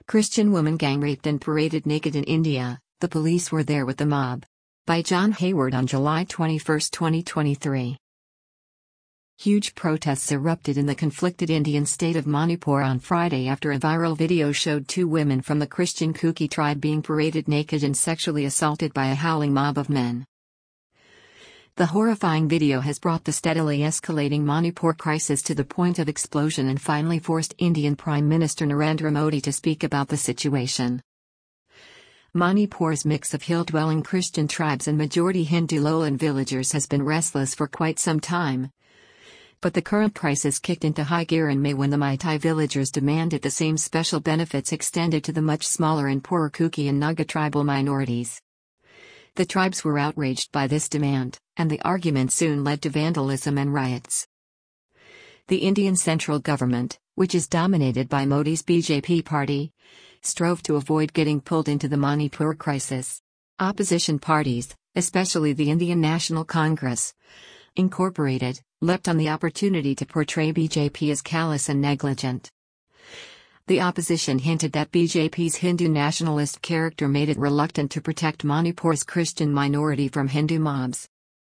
Christian woman gang raped and paraded naked in India, the police were there with the mob. By John Hayward on July 21, 2023. Huge protests erupted in the conflicted Indian state of Manipur on Friday after a viral video showed two women from the Christian Kuki tribe being paraded naked and sexually assaulted by a howling mob of men. The horrifying video has brought the steadily escalating Manipur crisis to the point of explosion and finally forced Indian Prime Minister Narendra Modi to speak about the situation. Manipur's mix of hill-dwelling Christian tribes and majority Hindu lowland villagers has been restless for quite some time. But the current crisis kicked into high gear in May when the Meitei villagers demanded the same special benefits extended to the much smaller and poorer Kuki and Naga tribal minorities. The tribes were outraged by this demand, and the argument soon led to vandalism and riots. The Indian central government, which is dominated by Modi's BJP party, strove to avoid getting pulled into the Manipur crisis. Opposition parties, especially the Indian National Congress, Incorporated, leapt on the opportunity to portray BJP as callous and negligent. The opposition hinted that BJP's Hindu nationalist character made it reluctant to protect Manipur's Christian minority from Hindu mobs.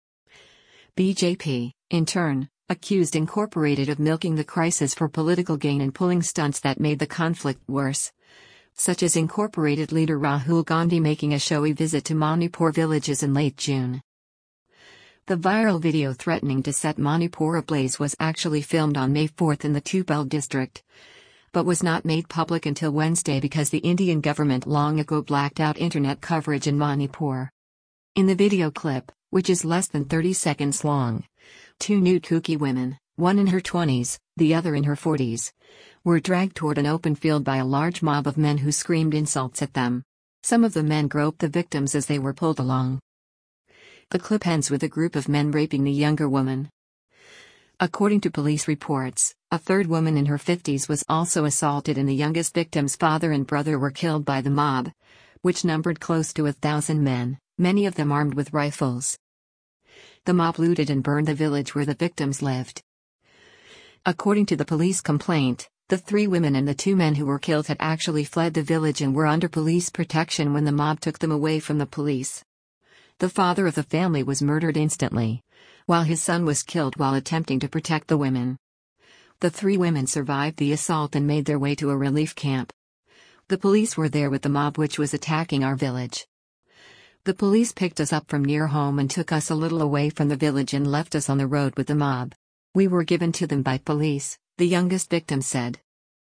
BJP, in turn, accused Incorporated of milking the crisis for political gain and pulling stunts that made the conflict worse, such as Incorporated leader Rahul Gandhi making a showy visit to Manipur villages in late June. The viral video threatening to set Manipur ablaze was actually filmed on May 4 in the Tubal district, but was not made public until Wednesday because the Indian government long ago blacked out internet coverage in Manipur. In the video clip, which is less than 30 seconds long, two nude Kuki women, one in her 20s, the other in her 40s, were dragged toward an open field by a large mob of men who screamed insults at them. Some of the men groped the victims as they were pulled along. The clip ends with a group of men raping the younger woman. According to police reports, a third woman in her 50s was also assaulted and the youngest victim's father and brother were killed by the mob, which numbered close to 1,000 men, many of them armed with rifles. The mob looted and burned the village where the victims lived. According to the police complaint, the three women and the two men who were killed had actually fled the village and were under police protection when the mob took them away from the police. The father of the family was murdered instantly, while his son was killed while attempting to protect the women. The three women survived the assault and made their way to a relief camp. The police were there with the mob which was attacking our village. The police picked us up from near home and took us a little away from the village and left us on the road with the mob. We were given to them by police, the youngest victim said.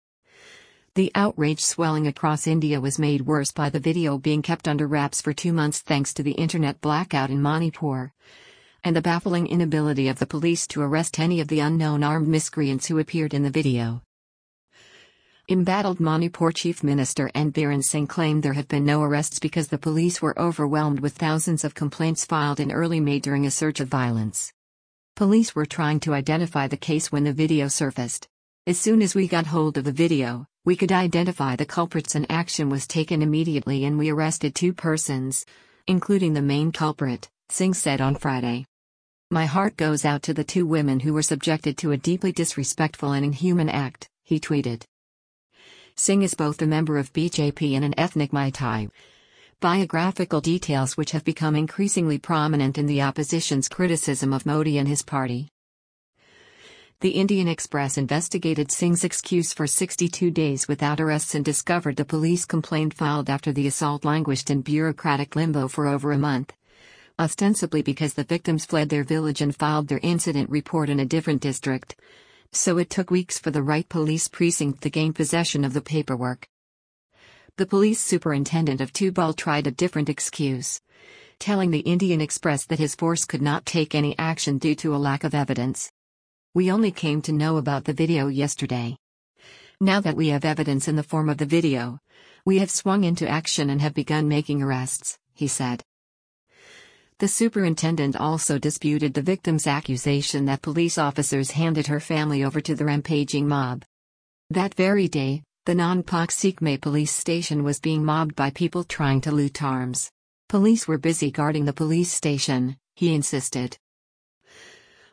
The outrage swelling across India was made worse by the video being kept under wraps for 2 months thanks to the internet blackout in Manipur, and the baffling inability of the police to arrest any of the unknown armed miscreants who appeared in the video. Embattled Manipur Chief Minister N. Biren Singh claimed there have been no arrests because the police were overwhelmed with thousands of complaints filed in early May during a surge of violence. Police were trying to identify the case when the video surfaced. As soon as we got hold of the video, we could identify the culprits and action was taken immediately and we arrested 2 persons, including the main culprit, Singh said on Friday. My heart goes out to the 2 women who were subjected to a deeply disrespectful and inhuman act, he tweeted. Singh is both a member of BJP and an ethnic Meitei. Biographical details which have become increasingly prominent in the opposition's criticism of Modi and his party. The Indian Express investigated Singh's excuse for 62 days without arrests and discovered the police complaint filed after the assault languished in bureaucratic limbo for over a month, ostensibly because the victims fled their village and filed their incident report in a different district, so it took weeks for the right police precinct to gain possession of the paperwork. The police superintendent of Tubal tried a different excuse, telling the Indian Express that his force could not take any action due to a lack of evidence. We only came to know about the video yesterday. Now that we have evidence in the form of the video, we have swung into action and have begun making arrests, he said. The superintendent also disputed the victim's accusation that police officers handed her family over to the rampaging mob. That very day, the Nongpak Sikme police station was being mobbed by people trying to loot arms. Police were busy guarding the police station, he insisted.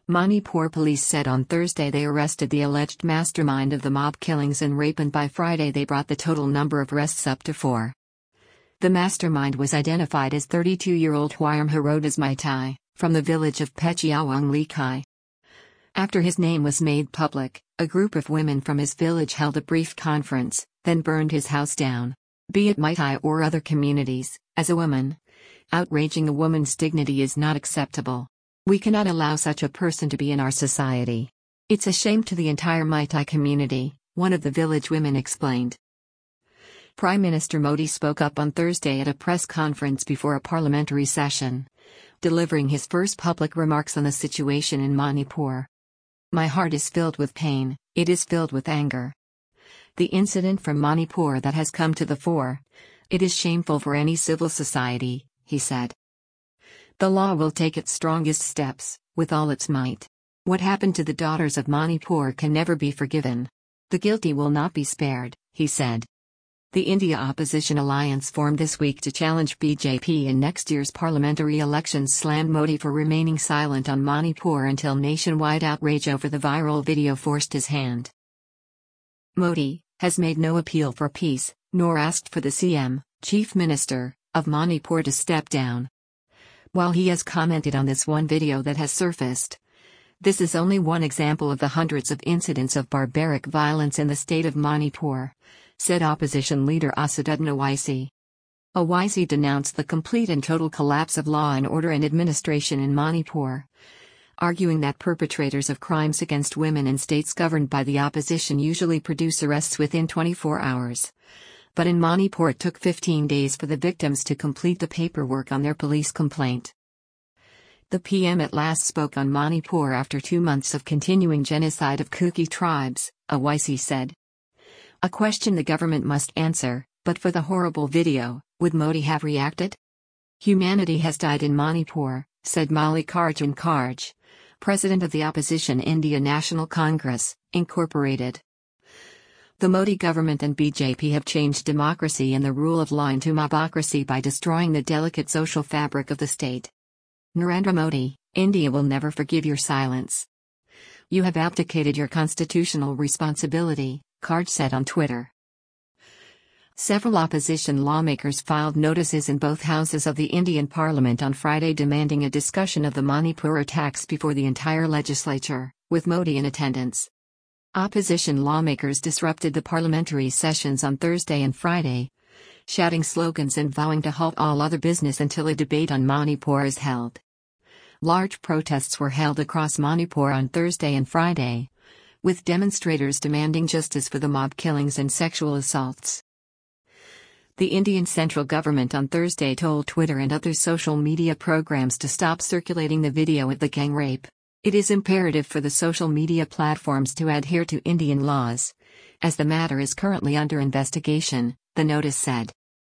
Manipur police said on Thursday they arrested the alleged mastermind of the mob killings and rape, and by Friday they brought the total number of arrests up to 4. The mastermind was identified as 32-year-old Hwyam Herodas Maitai, from the village of Pechiawang Likai. After his name was made public, a group of women from his village held a brief conference, then burned his house down. Be it Maitai or other communities, as a woman, outraging a woman's dignity is not acceptable. We cannot allow such a person to be in our society. It's a shame to the entire Maitai community, one of the village women explained. Prime Minister Modi spoke up on Thursday at a press conference before a parliamentary session, delivering his first public remarks on the situation in Manipur. My heart is filled with pain, it is filled with anger. The incident from Manipur that has come to the fore, it is shameful for any civil society, he said. The law will take its strongest steps, with all its might. What happened to the daughters of Manipur can never be forgiven. The guilty will not be spared, he said. The India Opposition Alliance formed this week to challenge BJP in next year's parliamentary elections slammed Modi for remaining silent on Manipur until nationwide outrage over the viral video forced his hand. Modi has made no appeal for peace, nor asked for the CM, Chief Minister, of Manipur to step down. While he has commented on this one video that has surfaced, this is only one example of the hundreds of incidents of barbaric violence in the state of Manipur, said opposition leader Asaduddin Owaisi. Owaisi denounced the complete and total collapse of law and order and administration in Manipur, arguing that perpetrators of crimes against women in states governed by the opposition usually produce arrests within 24 hours. But in Manipur it took 15 days for the victims to complete the paperwork on their police complaint. The PM at last spoke on Manipur after 2 months of continuing genocide of Kuki tribes, Owaisi said. A question the government must answer, but for the horrible video, would Modi have reacted? Humanity has died in Manipur, said Mallikarjun Kharge, president of the opposition India National Congress, Incorporated. The Modi government and BJP have changed democracy and the rule of law into mobocracy by destroying the delicate social fabric of the state. Narendra Modi, India will never forgive your silence. You have abdicated your constitutional responsibility, Kharge said on Twitter. Several opposition lawmakers filed notices in both houses of the Indian Parliament on Friday demanding a discussion of the Manipur attacks before the entire legislature, with Modi in attendance. Opposition lawmakers disrupted the parliamentary sessions on Thursday and Friday, shouting slogans and vowing to halt all other business until a debate on Manipur is held. Large protests were held across Manipur on Thursday and Friday, with demonstrators demanding justice for the mob killings and sexual assaults. The Indian central government on Thursday told Twitter and other social media programs to stop circulating the video of the gang rape. It is imperative for the social media platforms to adhere to Indian laws, as the matter is currently under investigation, the notice said.